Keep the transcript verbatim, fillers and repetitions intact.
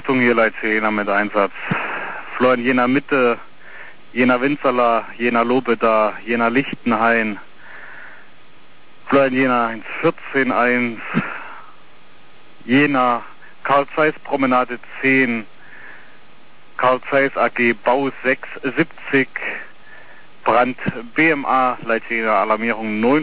Achtung, hier Leute, Jena mit Einsatz. Florian, Jena Mitte, Jena Winzerla, Jena Lobeda, Jena Lichtenhain. Florian, Jena eins vierzehn eins. Jena, Karl Zeiss Promenade zehn. Karl Zeiss A G Bau sechs siebzig. Brand B M A, Leitjena Alarmierung